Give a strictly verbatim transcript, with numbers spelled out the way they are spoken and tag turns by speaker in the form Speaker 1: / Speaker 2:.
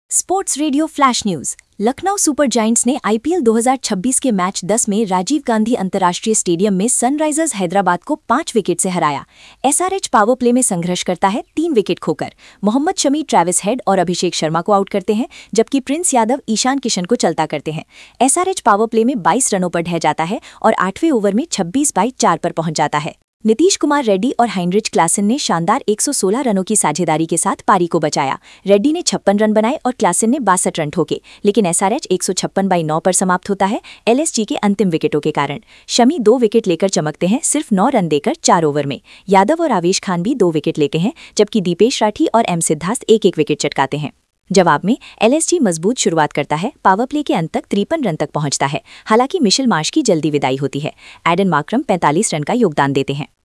Speaker 1: Sports radio flash news. Lucknow super giants ने IPL दो हज़ार छब्बीस के मैच दस में राजीव गांधी अंतर्राष्ट्रीय स्टेडियम में सनराइजर्स हैदराबाद को पांच विकेट से हराया। एसआरएच पावर प्ले में संघर्ष करता है तीन विकेट खोकर। मोहम्मद शमी, ट्रेविस हेड और अभिषेक शर्मा को आउट करते हैं, जबकि प्रिंस यादव ईशान किशन को चलता करते हैं। एसआरएच पावर प्ले में बाईस रनों पर ढह जाता है और आठवें ओवर में छब्बीस बाई चार पर पहुंच जाता है। नीतीश कुमार रेड्डी और हाइनरिच क्लासन ने शानदार एक सौ सोलह रनों की साझेदारी के साथ पारी को बचाया। रेड्डी ने छप्पन रन बनाए और क्लासन ने बासठ रन ठोके, लेकिन एसआरएच एक सौ छप्पन बाई नौ पर समाप्त होता है एलएसजी के अंतिम विकेटों के कारण। शमी दो विकेट लेकर चमकते हैं, सिर्फ नौ रन देकर चार ओवर में। यादव और आवेश खान भी दो विकेट लेते हैं, जबकि दीपेश राठी और एम सिद्धार्थ एक एक विकेट चटकाते हैं। जवाब में एलएसजी मजबूत शुरुआत करता है, पावर प्ले के अंत तक तिरपन रन तक पहुंचता है। हालांकि मिशेल मार्श की जल्दी विदाई होती है। एडन मार्करम पैंतालीस रन का योगदान देते हैं।